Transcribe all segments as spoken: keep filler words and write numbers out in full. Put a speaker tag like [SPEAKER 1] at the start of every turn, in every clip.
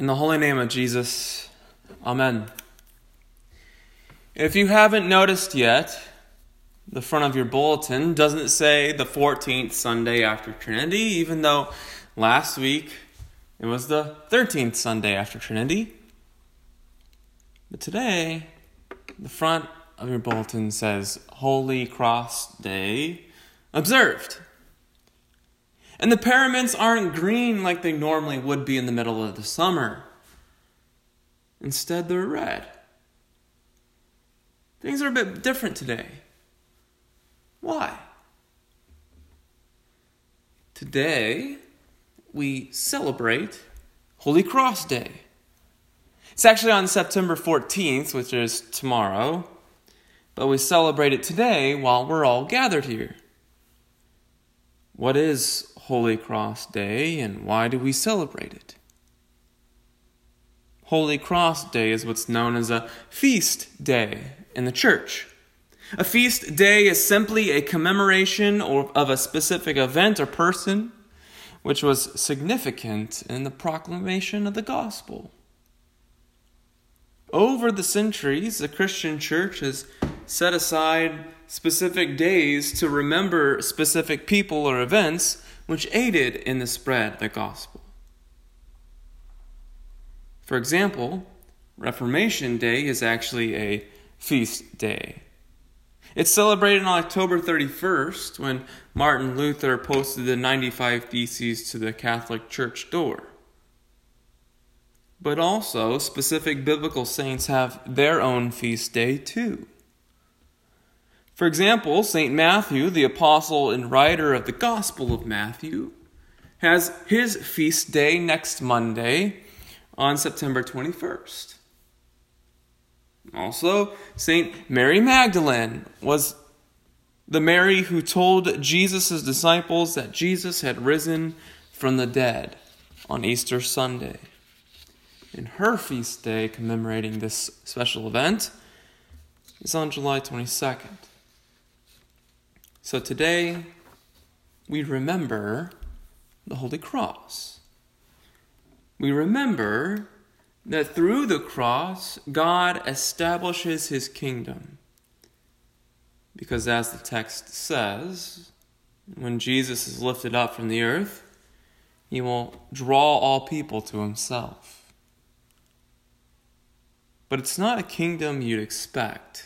[SPEAKER 1] In the holy name of Jesus, Amen. If you haven't noticed yet, the front of your bulletin doesn't say the fourteenth Sunday after Trinity, even though last week it was the thirteenth Sunday after Trinity. But today, the front of your bulletin says Holy Cross Day observed. And the pyramids aren't green like they normally would be in the middle of the summer. Instead, they're red. Things are a bit different today. Why? Today, we celebrate Holy Cross Day. It's actually on September fourteenth, which is tomorrow, but we celebrate it today while we're all gathered here. What is Holy Cross Day, and why do we celebrate it? Holy Cross Day is what's known as a feast day in the church. A feast day is simply a commemoration or of a specific event or person which was significant in the proclamation of the gospel. Over the centuries, the Christian church has set aside specific days to remember specific people or events which aided in the spread of the gospel. For example, Reformation Day is actually a feast day. It's celebrated on October thirty-first when Martin Luther posted the ninety-five Theses to the Catholic Church door. But also, specific biblical saints have their own feast day too. For example, Saint Matthew, the apostle and writer of the Gospel of Matthew, has his feast day next Monday on September twenty-first. Also, Saint Mary Magdalene was the Mary who told Jesus' disciples that Jesus had risen from the dead on Easter Sunday. And her feast day commemorating this special event is on July twenty-second. So today, we remember the Holy Cross. We remember that through the cross, God establishes his kingdom. Because as the text says, when Jesus is lifted up from the earth, he will draw all people to himself. But it's not a kingdom you'd expect.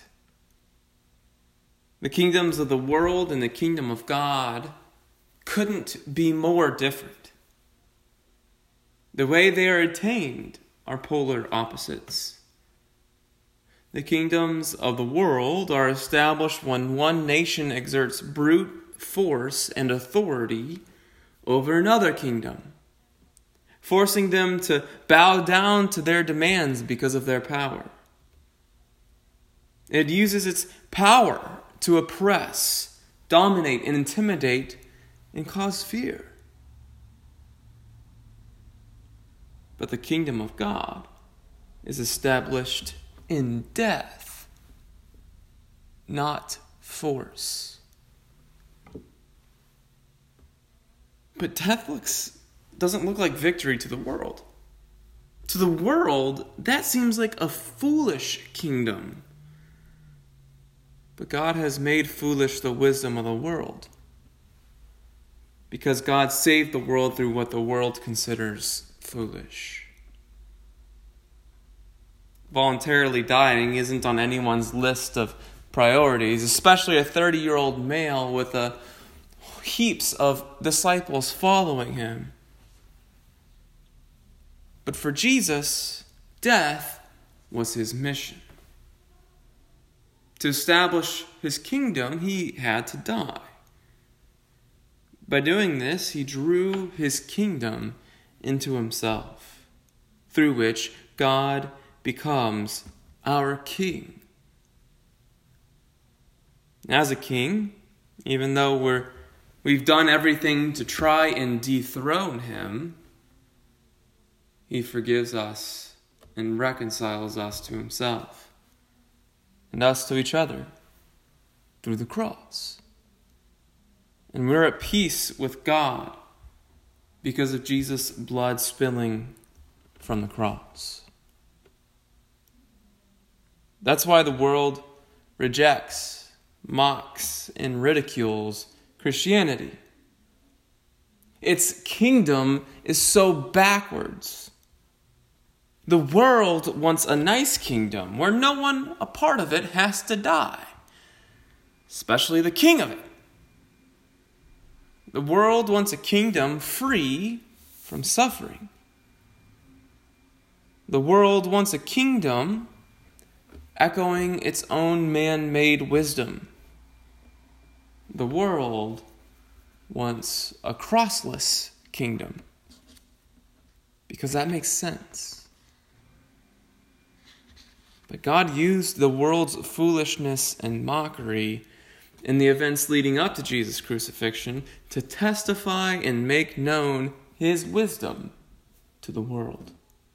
[SPEAKER 1] The kingdoms of the world and the kingdom of God couldn't be more different. The way they are attained are polar opposites. The kingdoms of the world are established when one nation exerts brute force and authority over another kingdom, forcing them to bow down to their demands because of their power. It uses its power to oppress, dominate, and intimidate, and cause fear. But the kingdom of God is established in death, not force. But death looks, doesn't look like victory to the world. To the world, that seems like a foolish kingdom. But God has made foolish the wisdom of the world, because God saved the world through what the world considers foolish. Voluntarily dying isn't on anyone's list of priorities, especially a thirty-year-old male with a heaps of disciples following him. But for Jesus, death was his mission. To establish his kingdom, he had to die. By doing this, he drew his kingdom into himself, through which God becomes our king. As a king, even though we're, we've done everything to try and dethrone him, he forgives us and reconciles us to himself, and us to each other through the cross. And we're at peace with God because of Jesus' blood spilling from the cross. That's why the world rejects, mocks, and ridicules Christianity. Its kingdom is so backwards. The world wants a nice kingdom where no one a part of it has to die, especially the king of it. The world wants a kingdom free from suffering. The world wants a kingdom echoing its own man-made wisdom. The world wants a crossless kingdom because that makes sense. But God used the world's foolishness and mockery in the events leading up to Jesus' crucifixion to testify and make known his wisdom to the world.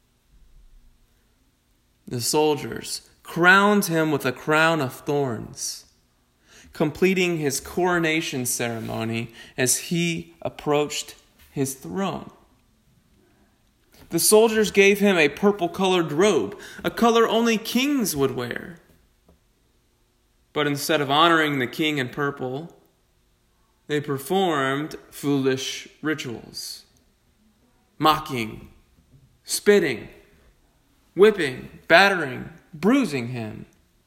[SPEAKER 1] The soldiers crowned him with a crown of thorns, completing his coronation ceremony as he approached his throne. The soldiers gave him a purple-colored robe, a color only kings would wear. But instead of honoring the king in purple, they performed foolish rituals, mocking, spitting, whipping, battering, bruising him.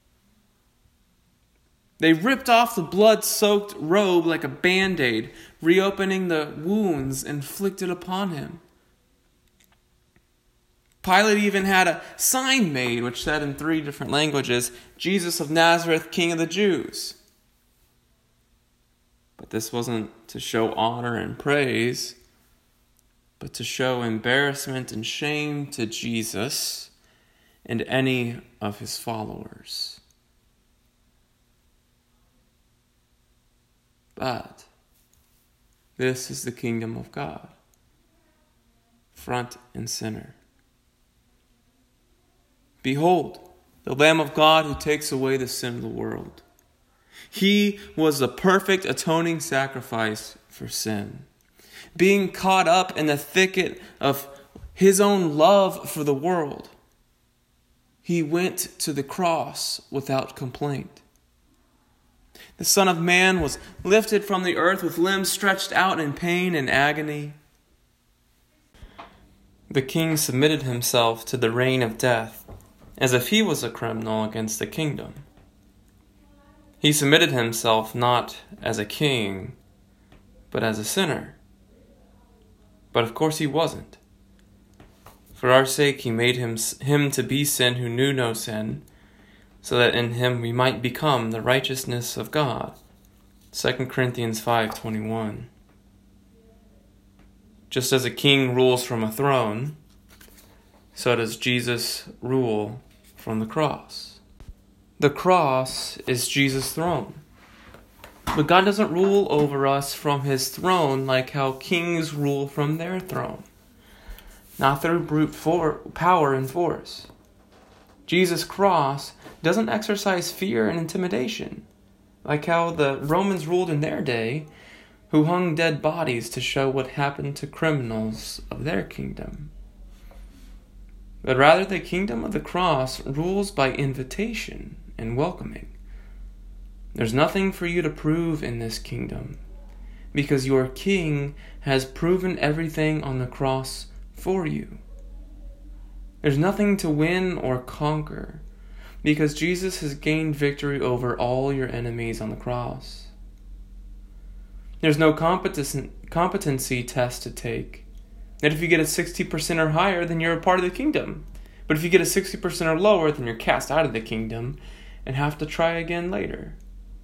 [SPEAKER 1] They ripped off the blood-soaked robe like a band-aid, reopening the wounds inflicted upon him. Pilate even had a sign made which said in three different languages, "Jesus of Nazareth, King of the Jews." But this wasn't to show honor and praise, but to show embarrassment and shame to Jesus and any of his followers. But this is the kingdom of God, front and center. Behold, the Lamb of God who takes away the sin of the world. He was the perfect atoning sacrifice for sin, being caught up in the thicket of his own love for the world. He went to the cross without complaint. The Son of Man was lifted from the earth with limbs stretched out in pain and agony. The king submitted himself to the reign of death as if he was a criminal against the kingdom. He submitted himself not as a king, but as a sinner. But of course he wasn't. For our sake he made him, him to be sin who knew no sin, so that in him we might become the righteousness of God. Second Corinthians five twenty-one. Just as a king rules from a throne, so does Jesus rule from the cross. The cross is Jesus' throne. But God doesn't rule over us from his throne like how kings rule from their throne. Not through brute for- power and force. Jesus' cross doesn't exercise fear and intimidation, like how the Romans ruled in their day, who hung dead bodies to show what happened to criminals of their kingdom. But rather the kingdom of the cross rules by invitation and welcoming. There's nothing for you to prove in this kingdom, because your king has proven everything on the cross for you. There's nothing to win or conquer, because Jesus has gained victory over all your enemies on the cross. There's no competency test to take. That if you get a sixty percent or higher, then you're a part of the kingdom. But if you get a sixty percent or lower, then you're cast out of the kingdom and have to try again later.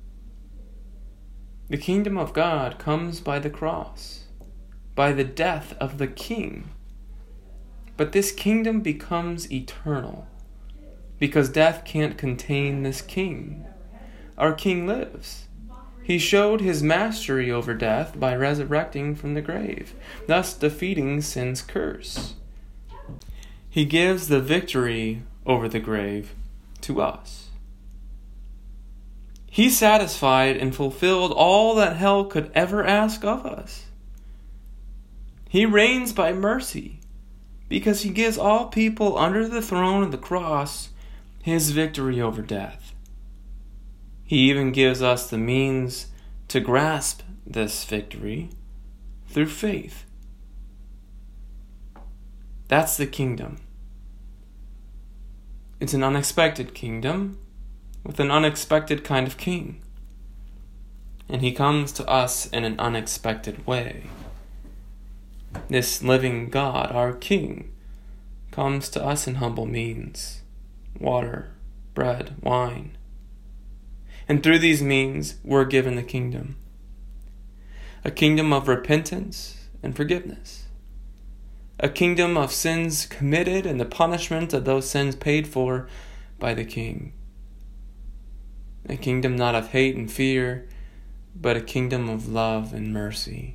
[SPEAKER 1] The kingdom of God comes by the cross, by the death of the king. But this kingdom becomes eternal, because death can't contain this king. Our king lives. He showed his mastery over death by resurrecting from the grave, thus defeating sin's curse. He gives the victory over the grave to us. He satisfied and fulfilled all that hell could ever ask of us. He reigns by mercy, because he gives all people under the throne of the cross his victory over death. He even gives us the means to grasp this victory through faith. That's the kingdom. It's an unexpected kingdom with an unexpected kind of king. And he comes to us in an unexpected way. This living God, our King, comes to us in humble means: water, bread, wine. And through these means, we're given the kingdom. A kingdom of repentance and forgiveness. A kingdom of sins committed and the punishment of those sins paid for by the King. A kingdom not of hate and fear, but a kingdom of love and mercy.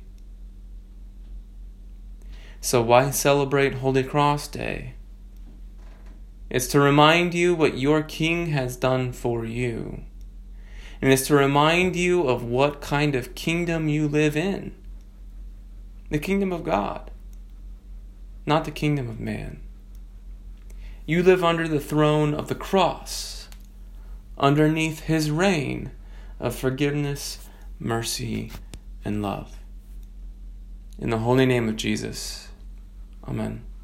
[SPEAKER 1] So why celebrate Holy Cross Day? It's to remind you what your King has done for you. And it's to remind you of what kind of kingdom you live in. The kingdom of God, not the kingdom of man. You live under the throne of the cross, underneath his reign of forgiveness, mercy, and love. In the holy name of Jesus, amen.